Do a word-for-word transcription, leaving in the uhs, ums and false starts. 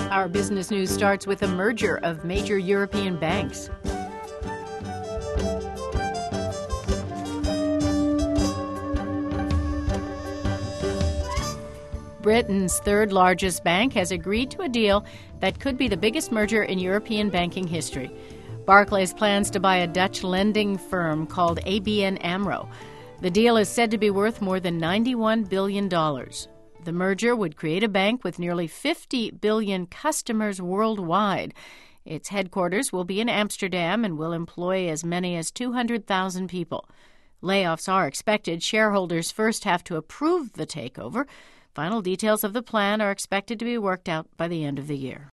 Our business news starts with a merger of major European banks. Britain's third largest bank has agreed to a deal that could be the biggest merger in European banking history. Barclays plans to buy a Dutch lending firm called A B N AMRO. The deal is said to be worth more than ninety-one billion dollars. The merger would create a bank with nearly fifty billion customers worldwide. Its headquarters will be in Amsterdam and will employ as many as two hundred thousand people. Layoffs are expected. Shareholders first have to approve the takeover. Final details of the plan are expected to be worked out by the end of the year.